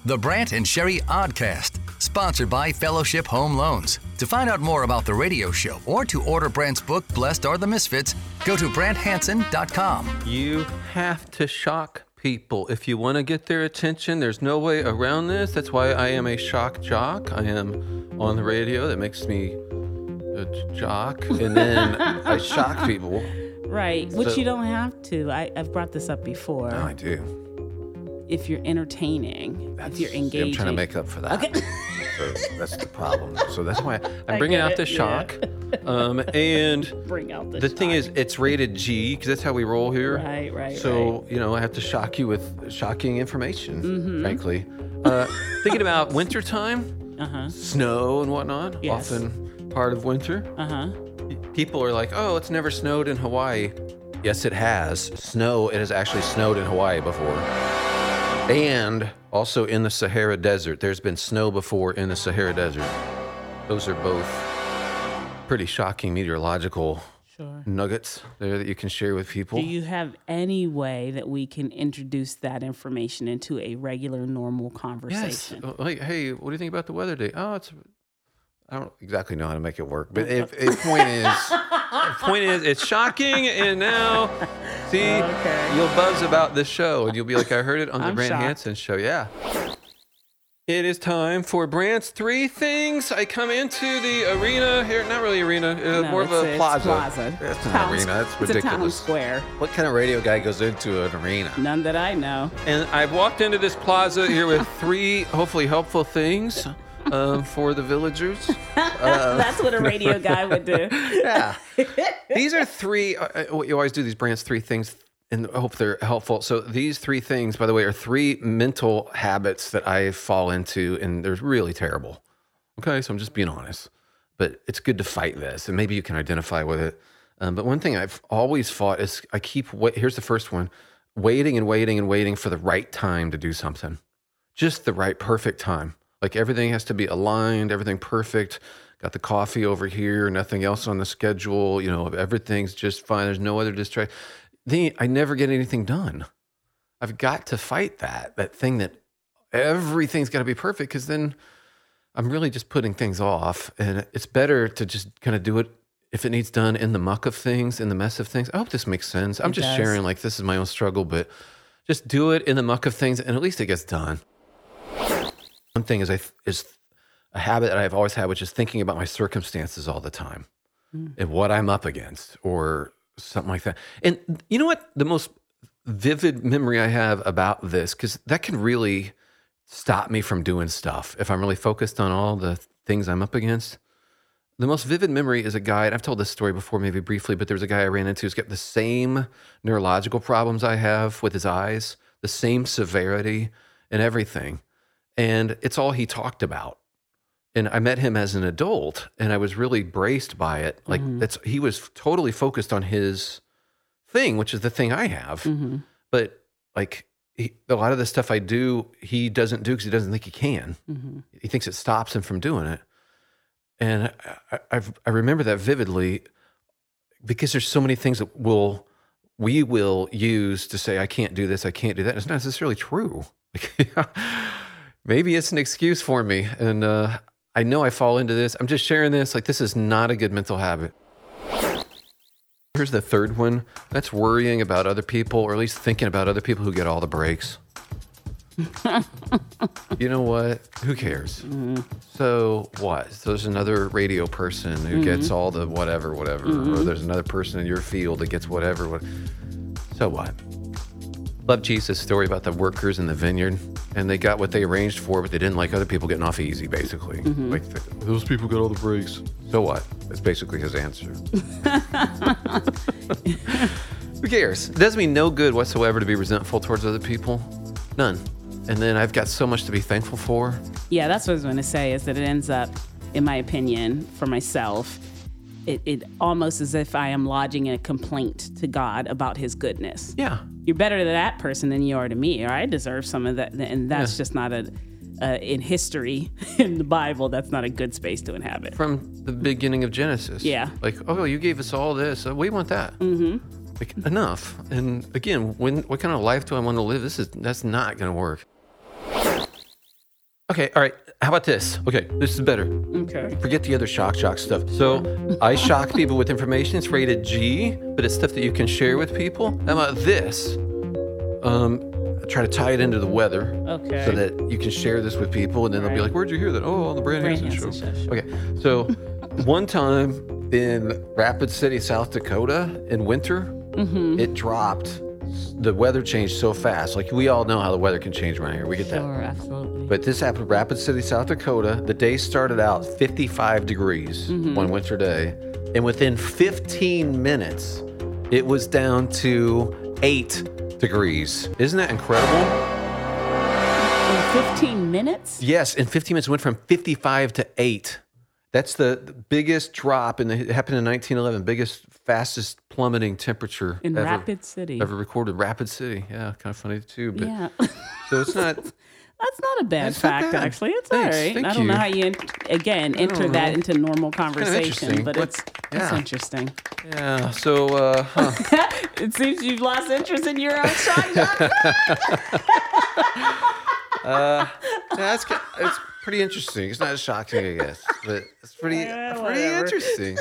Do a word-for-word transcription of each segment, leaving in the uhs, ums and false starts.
The Brant and Sherry Oddcast, sponsored by Fellowship Home Loans. To find out more about the radio show or to order Brant's book, Blessed Are the Misfits, go to brant hansen dot com. You have to shock people if you want to get their attention. There's no way around this. That's why I am a shock jock. I am on the radio. That makes me a jock. And then I shock people. Right, which So- you don't have to. I, I've brought this up before. No, I do. If you're entertaining, That's, if you're see, engaging. I'm trying to make up for that. Okay. So that's the problem. So that's why I'm I bringing get out the it, yeah. shock. Um, and Bring out the the thing shock. is, it's rated G because that's how we roll here. Right, right, So, you know, I have to shock you with shocking information, Mm-hmm. frankly. Uh, thinking about wintertime, Uh-huh, snow and whatnot, Yes. often part of winter. uh-huh. People are like, oh, it's never snowed in Hawaii. Yes, it has. Snow, it has actually snowed in Hawaii before. And also in the Sahara Desert. There's been snow before in the Sahara Desert. Those are both pretty shocking meteorological Sure. nuggets there that you can share with people. Do you have any way that we can introduce that information into a regular, normal Yes. conversation? Uh, Like, hey, what do you think about the weather today? Oh, it's. I don't exactly know how to make it work, but if, if point is, the point is, it's shocking, and now, see, Okay. you'll buzz about the show, and you'll be like, I heard it on the I'm Brant shocked. Hansen show. Yeah. It is time for Brant's Three Things. I come into the arena here, not really arena, uh, No, more of it's a it's plaza. plaza. That's an Town- arena. That's It's a town ridiculous. square. What kind of radio guy goes into an arena? None that I know. And I've walked into this plaza here with three hopefully helpful things um, for the villagers. Uh, That's what a radio guy would do. yeah. These are three, uh, uh, you always do these Brant's Three Things, and I hope they're helpful. So these three things, by the way, are three mental habits that I fall into, and they're really terrible. Okay, so I'm just being honest. But it's good to fight this, and maybe you can identify with it. Um, but one thing I've always fought is I keep, wait, here's the first one, waiting and waiting and waiting for the right time to do something. Just the right, perfect time. Like everything has to be aligned, everything perfect. Got the coffee over here, nothing else on the schedule. You know, everything's just fine. There's no other distraction. Then I never get anything done. I've got to fight that, that thing that everything's got to be perfect, because then I'm really just putting things off. And it's better to just kind of do it if it needs done in the muck of things, in the mess of things. I hope this makes sense. I'm It just does. sharing, like, this is my own struggle, but just do it in the muck of things, and at least it gets done. One thing is I is a habit that I've always had, which is thinking about my circumstances all the time Mm. and what I'm up against or something like that. And you know what? The most vivid memory I have about this, because that can really stop me from doing stuff if I'm really focused on all the things I'm up against. The most vivid memory is a guy, and I've told this story before, maybe briefly, but there was a guy I ran into who's got the same neurological problems I have with his eyes, the same severity and everything. And it's all he talked about. And I met him as an adult, and I was really braced by it. Like Mhm. that's he was totally focused on his thing, which is the thing I have. hmm But like he, a lot of the stuff I do, he doesn't do because he doesn't think he can. hmm He thinks it stops him from doing it. And I, I've, I remember that vividly because there's so many things that will we will use to say I can't do this, I can't do that. It's not necessarily true. Like, maybe it's an excuse for me, and uh, I know I fall into this. I'm just sharing this. Like, this is not a good mental habit. Here's the third one. That's worrying about other people, or at least thinking about other people who get all the breaks. You know what? Who cares? Mm-hmm. So what? So there's another radio person who Mm-hmm. gets all the whatever, whatever. Mm-hmm. Or there's another person in your field that gets whatever. What? So what? Love Jesus' story about the workers in the vineyard, and they got what they arranged for, but they didn't like other people getting off easy, basically. Mm-hmm. Like, th- those people got all the breaks. So what? That's basically his answer. Who cares? It does me no good whatsoever to be resentful towards other people. None. And then I've got so much to be thankful for. Yeah, that's what I was going to say, is that it ends up, in my opinion, for myself, it, it almost as if I am lodging a complaint to God about his goodness. Yeah. You're better to that person than you are to me, or I deserve some of that. And that's Yeah. just not a, uh, in history, in the Bible, that's not a good space to inhabit. From the beginning of Genesis. Yeah. Like, oh, you gave us all this. Uh, we want that. Mm-hmm. Like, enough. And again, when what kind of life do I want to live? This is that's not going to work. Okay, all right. How about this? Okay, this is better. Okay. Forget the other shock shock stuff. So I shock people with information. It's rated G, but it's stuff that you can share with people. How about this? Um, I try to tie it into the weather. Okay. So that you can share this with people, and then they'll be Right. like, "Where'd you hear that?" Oh, on the Brand Brand Hansen Hansen show. show. Okay, so one time in Rapid City, South Dakota, in winter, Mm-hmm. it dropped. The weather changed so fast. Like we all know how the weather can change around here. We get that. Sure, absolutely. But this happened in Rapid City, South Dakota. The day started out fifty-five degrees Mm-hmm. one winter day. And within fifteen minutes, it was down to eight degrees. Isn't that incredible? In fifteen minutes? Yes, in fifteen minutes, it went from fifty-five to eight. That's the, the biggest drop, and it happened in nineteen eleven, biggest, fastest plummeting temperature In ever, Rapid City. ever recorded. Rapid City, yeah, kind of funny too. But Yeah. so it's not. That's not a bad That's not fact, bad. actually. It's Thanks. all right. Thank I don't you. know how you, again, enter don't that know. into normal interesting, conversation, but but- it's, it's yeah. interesting. Yeah. So, uh, huh. It seems you've lost interest in your own shock jock. uh, yeah, that's ki- it's pretty interesting. It's not as shocking, I guess, but it's pretty Yeah, pretty whatever. interesting.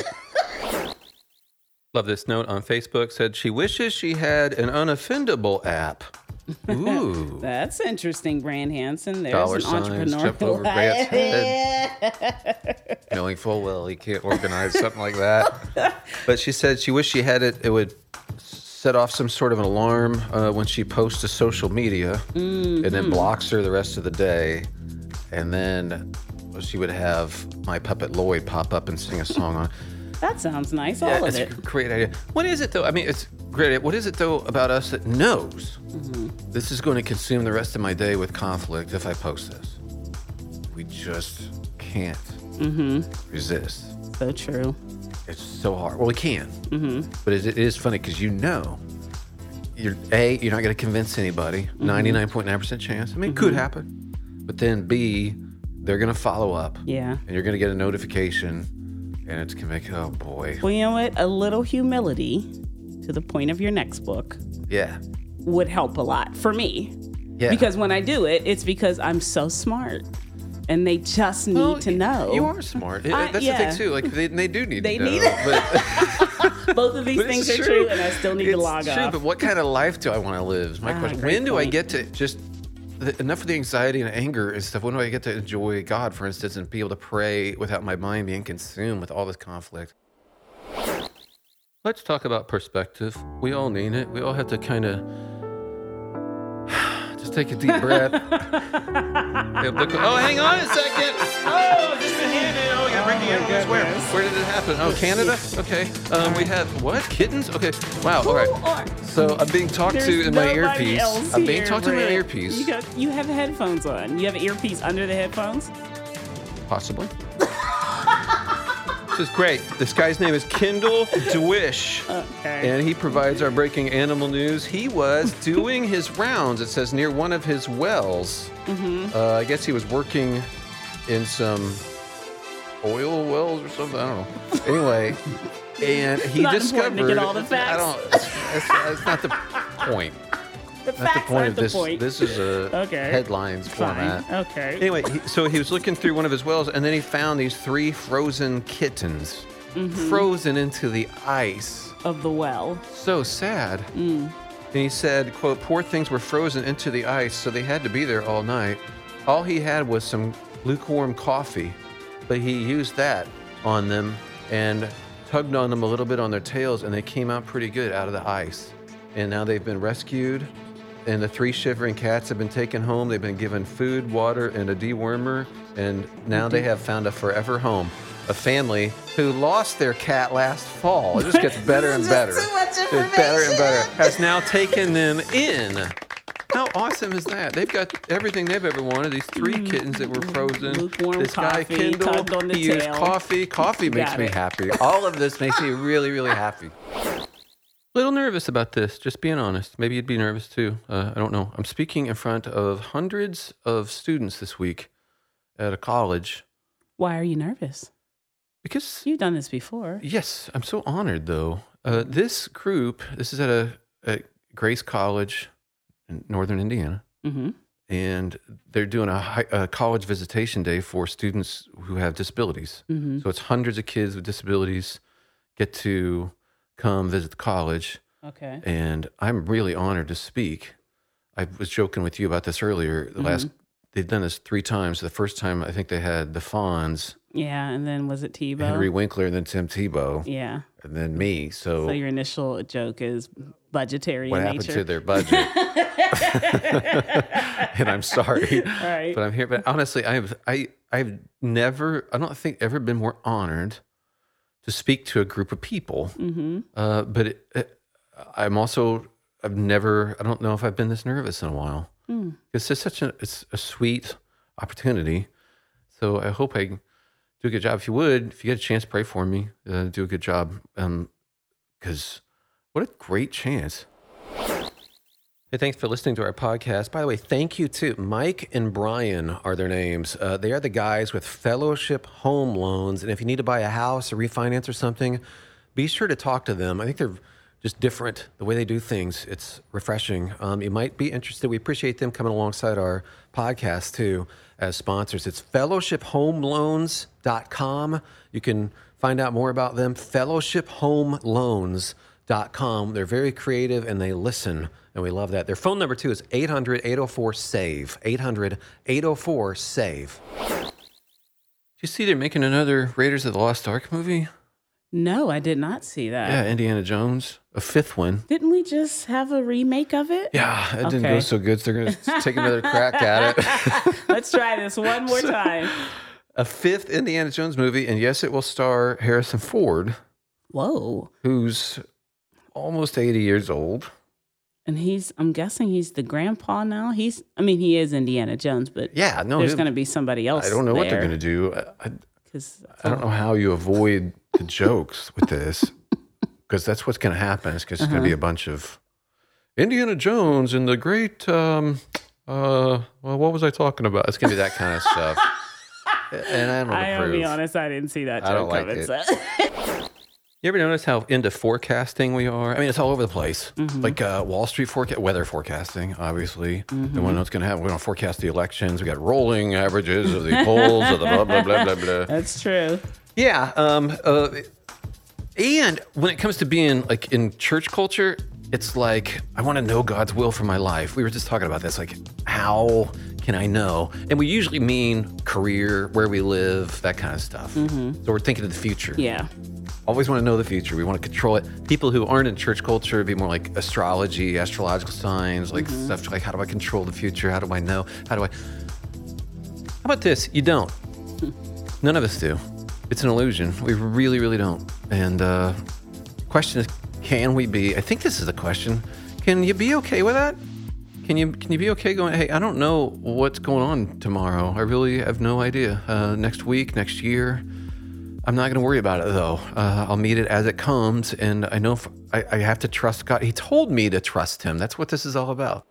Love this note on Facebook. Said she wishes she had an unoffendable app. Ooh. That's interesting, Brand Hansen. There's Dollar an signs entrepreneur. jump over Grant's head, knowing full well he can't organize something like that. But she said she wished she had it. It would set off some sort of an alarm uh, when she posts to social media, and then blocks her the rest of the day. And then she would have My Puppet Lloyd pop up and sing a song on. That sounds nice, Yeah, all of it's it. a great idea. What is it though? I mean, it's great. What is it though about us that knows Mm-hmm. this is going to consume the rest of my day with conflict if I post this? We just can't Mm-hmm. resist. So true. It's so hard. Well, we can, Mm-hmm. but it, it is funny because you know, you're a you're not going to convince anybody. Mm-hmm. ninety-nine point nine percent chance. I mean, it could happen, but then B, they're going to follow up, Yeah. and you're going to get a notification, and it's going to make oh boy, Well, you know what? A little humility to the point of your next book yeah, would help a lot for me. yeah. Because when I do it, it's because I'm so smart. And they just need Well, to know. You are smart. It- I- That's yeah. the thing too. Like they, they do need They to know. need it. But, Both of these but things it's are true, and I still need it's to log true, off. But what kind of life do I want to live? Is my Ah, question. great When do I point. get to just the, enough of the anxiety and anger and stuff? When do I get to enjoy God, for instance, and be able to pray without my mind being consumed with all this conflict? Let's talk about perspective. We all need it. We all have to kind of just take a deep breath. Yeah, look- oh, hang on a second. Oh, just been handed. Oh, we gotta bring the my animals. Where? goodness. Where did it happen? Oh, Canada. Okay. Um, we have what? Kittens? Okay. Wow. All right. So I'm being talked There's to in my nobody earpiece. else I'm being here, talked to in my Rick. earpiece. You got you have headphones on. You have an earpiece under the headphones. Possibly. This is great. This guy's name is Kendall Dewish. Okay. And he provides our breaking animal news. He was doing his rounds, it says, near one of his wells. Mm-hmm. Uh, I guess he was working in some oil wells or something. I don't know. Anyway, and he Not important discovered. to get all the I facts. don't. That's, that's not the point. the Not the facts point aren't of the this. point. This is a Okay. headlines Fine. format. Okay. Anyway, he, so he was looking through one of his wells, and then he found these three frozen kittens, Mm-hmm. frozen into the ice. Of the well. So sad. Mm. And he said, quote, poor things were frozen into the ice, so they had to be there all night. All he had was some lukewarm coffee, but he used that on them and tugged on them a little bit on their tails, and they came out pretty good out of the ice. And now they've been rescued, and the three shivering cats have been taken home. They've been given food, water, and a dewormer, and now they have found a forever home. A family who lost their cat last fall. It just gets better and better. too much It's better and better. Has now taken them in. How awesome is that? They've got everything they've ever wanted. These three kittens that were frozen. Lukewarm this guy coffee, Kendall, tugged on the he used tail. coffee. Coffee makes Got me it. happy. All of this makes me really, really happy. Little nervous about this, just being honest. Maybe you'd be nervous too. Uh, I don't know. I'm speaking in front of hundreds of students this week at a college Why are you nervous? because You've done this before. yes, I'm so honored though. Uh, this group, this is at a at Grace College in northern Indiana, Mm-hmm. and they're doing a, high, a college visitation day for students who have disabilities. Mm-hmm. So it's hundreds of kids with disabilities get to come visit the college. Okay. And I'm really honored to speak. I was joking with you about this earlier. The mm-hmm. last they've done this three times. The first time I think they had the Fonz. Yeah, and then was it Tebow? Henry Winkler, and then Tim Tebow. Yeah. And then me. So, so your initial joke is budgetary what in happened nature. to their budget? And I'm sorry, right. but I'm here. But honestly, I've I I've never I don't think ever been more honored to speak to a group of people. Mm-hmm. Uh, but it, it, I'm also I've never I don't know if I've been this nervous in a while. Mm. It's just such a it's a sweet opportunity. So I hope I do a good job. If you would, if you get a chance, pray for me. Uh, do a good job, because um, what a great chance. Hey, thanks for listening to our podcast. By the way, thank you to Mike and Brian are their names. Uh, they are the guys with Fellowship Home Loans. And if you need to buy a house or refinance or something, be sure to talk to them. I think they're just different, the way they do things. It's refreshing. Um, you might be interested. We appreciate them coming alongside our podcast too as sponsors. It's fellowship home loans dot com. You can find out more about them, fellowship home loans dot com. They're very creative and they listen, and we love that. Their phone number too is eight hundred, eight oh four, SAVE, eight hundred, eight oh four, SAVE. Did you see they're making another Raiders of the Lost Ark movie? No, I did not see that. Yeah, Indiana Jones, a fifth one. Didn't we just have a remake of it? Yeah, it okay. didn't go so good, so they're going to take another crack at it. Let's try this one more so, time. A fifth Indiana Jones movie, and yes, it will star Harrison Ford. Whoa. Who's almost eighty years old. And he's, I'm guessing he's the grandpa now. He's, I mean, he is Indiana Jones, but yeah, no, there's going to be somebody else I don't know there. what they're going to do. I, Cause, I don't know how you avoid the jokes with this, because that's what's going to happen. It's, it's uh-huh. going to be a bunch of Indiana Jones and the great, um, uh, well, what was I talking about? It's going to be that kind of stuff. And I don't I'll be honest, I didn't see that joke I don't like coming, it. So. You ever notice how into forecasting we are? I mean, it's all over the place. Mm-hmm. Like uh, Wall Street forecast, weather forecasting, obviously. Mm-hmm. They want to know what's going to happen. We don't forecast the elections. We got rolling averages of the polls, of the blah, blah, blah, blah, blah. That's true. Yeah. Um, uh, and when it comes to being like in church culture, it's like, I want to know God's will for my life. We were just talking about this, like, how can I know? And we usually mean career, where we live, that kind of stuff. Mm-hmm. So we're thinking of the future. Yeah. Always want to know the future. We want to control it. People who aren't in church culture would be more like astrology, astrological signs, like mm-hmm. stuff like, how do I control the future? How do I know? How do I? How about this? You don't. None of us do. It's an illusion. We really, really don't. And uh, the question is, can we be? I think this is the question. Can you be okay with that? Can you can you be okay going, hey, I don't know what's going on tomorrow. I really have no idea. Uh, next week, next year. I'm not going to worry about it, though. Uh, I'll meet it as it comes, and I know if I, I have to trust God. He told me to trust him. That's what this is all about.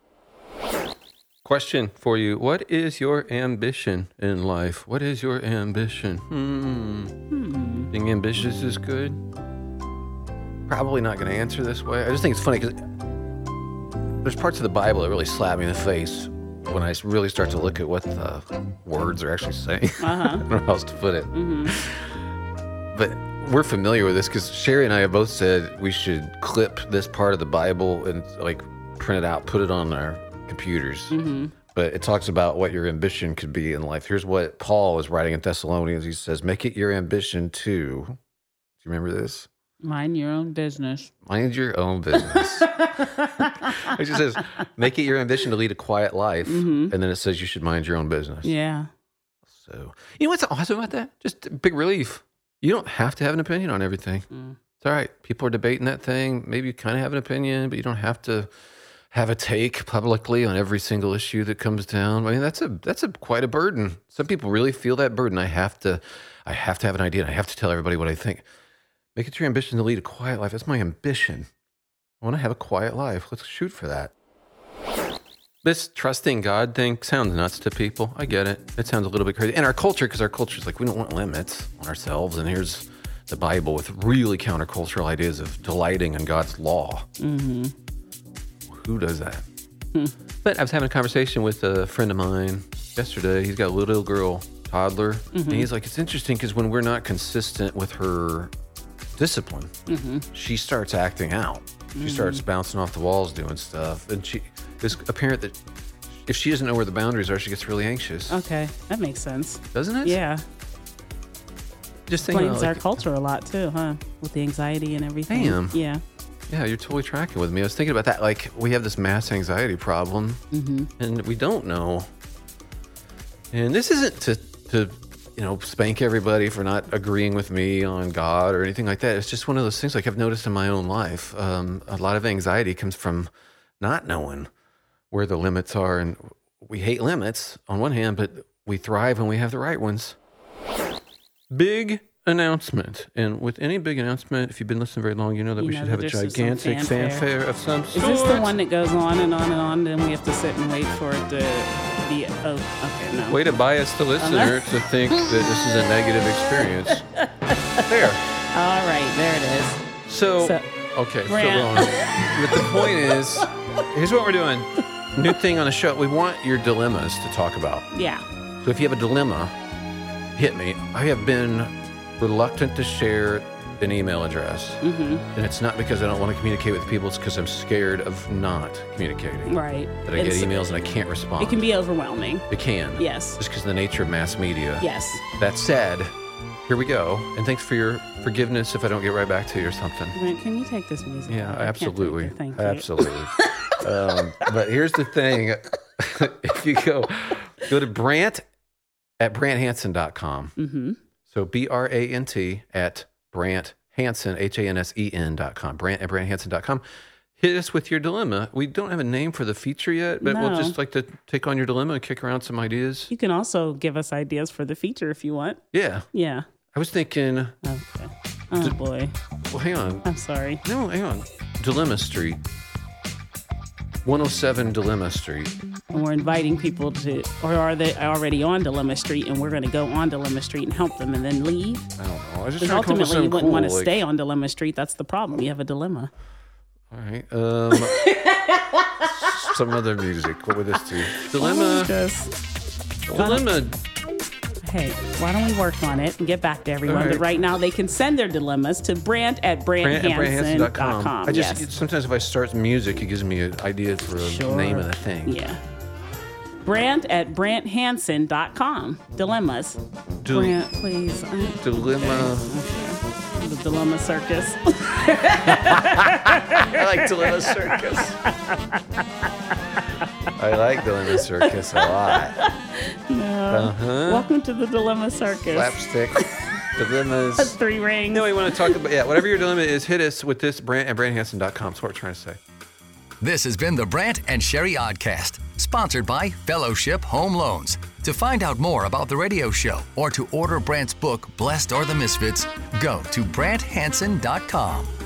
Question for you. What is your ambition in life? What is your ambition? Hmm. hmm. Being ambitious is good? Probably not going to answer this way. I just think it's funny because there's parts of the Bible that really slap me in the face when I really start to look at what the words are actually saying. Uh-huh. I don't know how else to put it. Mm-hmm. But we're familiar with this because Sherry and I have both said we should clip this part of the Bible and like print it out, put it on our computers. Mm-hmm. But it talks about what your ambition could be in life. Here's what Paul is writing in Thessalonians. He says, make it your ambition to, do you remember this? Mind your own business. Mind your own business. It just says, make it your ambition to lead a quiet life. Mm-hmm. And then it says you should mind your own business. Yeah. So, you know what's awesome about that? Just a big relief. You don't have to have an opinion on everything. Mm. It's all right. People are debating that thing. Maybe you kind of have an opinion, but you don't have to have a take publicly on every single issue that comes down. I mean, that's a that's a quite a burden. Some people really feel that burden. I have to, I have to have an idea. And I have to tell everybody what I think. Make it your ambition to lead a quiet life. That's my ambition. I want to have a quiet life. Let's shoot for that. This trusting God thing sounds nuts to people. I get it. It sounds a little bit crazy. And our culture, because our culture is like, we don't want limits on ourselves. And here's the Bible with really countercultural ideas of delighting in God's law. Mm-hmm. Who does that? But I was having a conversation with a friend of mine yesterday. He's got a little girl, toddler, mm-hmm. and he's like, it's interesting because when we're not consistent with her discipline, mm-hmm. she starts acting out. She mm-hmm. starts bouncing off the walls, doing stuff, and she it's apparent that if she doesn't know where the boundaries are, she gets really anxious. Okay, that makes sense. Doesn't it? Yeah. Just thinking explains about, our like, culture a lot too, huh? With the anxiety and everything. Damn. Yeah. Yeah, you're totally tracking with me. I was thinking about that. Like, we have this mass anxiety problem, mm-hmm. and we don't know. And this isn't to, to, you know, spank everybody for not agreeing with me on God or anything like that. It's just one of those things, like I've noticed in my own life. Um, a lot of anxiety comes from not knowing where the limits are. And we hate limits on one hand, but we thrive when we have the right ones. Big announcement. And with any big announcement, if you've been listening very long, you know that You we know should that have a there's just gigantic some fanfare. fanfare of some sort. Is this the one that goes on and on and on, and we have to sit and wait for it to be, oh, okay, no. Way to bias the listener to think that this is a negative experience. There. All right, there it is. So, So, okay, still Brant. going. But the point is, here's what we're doing. New thing on the show. We want your dilemmas to talk about. Yeah. So if you have a dilemma, hit me. I have been reluctant to share an email address. Mm-hmm. And it's not because I don't want to communicate with people. It's because I'm scared of not communicating. Right. That I It's- get emails and I can't respond. It can be overwhelming. It can. Yes. Just because of the nature of mass media. Yes. That said, here we go. And thanks for your forgiveness if I don't get right back to you or something. Brent, can you take this music? Yeah, out? I can't take absolutely. it. Thank you. Absolutely. um, but here's the thing. If you go go to Brant at brant hansen dot com. Mm-hmm. So B R A N T at Brant Hansen, H A N S E N dot com. Brant at brant hansen dot com. Hit us with your dilemma. We don't have a name for the feature yet, but No. we'll just like to take on your dilemma and kick around some ideas. You can also give us ideas for the feature if you want. Yeah. Yeah. I was thinking, Okay. Oh, boy. well, hang on. I'm sorry. No, hang on. Dilemma Street. one oh seven Dilemma Street. And we're inviting people to, or are they already on Dilemma Street, and we're going to go on Dilemma Street and help them and then leave? I don't know. I was just Because trying to come up with ultimately, you something wouldn't cool, want to like- stay on Dilemma Street. That's the problem. You have a dilemma. All right. Um, some other music. What would this do? Dilemma. Just, Dilemma. hey, why don't we work on it and get back to everyone? All right. But right now, they can send their dilemmas to Brant at brant hansen dot com. I just Yes. sometimes if I start music, it gives me an idea for a Sure. name of the thing. Yeah. Brant at brant hansen dot com. Dilemmas. Dil- Brant, please. Uh, Dilemma. The Dilemma Circus. I like Dilemma Circus. I like Dilemma Circus a lot. No. Uh-huh. Welcome to the Dilemma Circus. Slapstick. Dilemmas. Three rings. No, we want to talk about, yeah, whatever your dilemma is, hit us with this, Brant at brant hansen dot com. That's what we're trying to say. This has been the Brant and Sherry Oddcast, sponsored by Fellowship Home Loans. To find out more about the radio show or to order Brant's book, Blessed Are the Misfits, go to brant hansen dot com.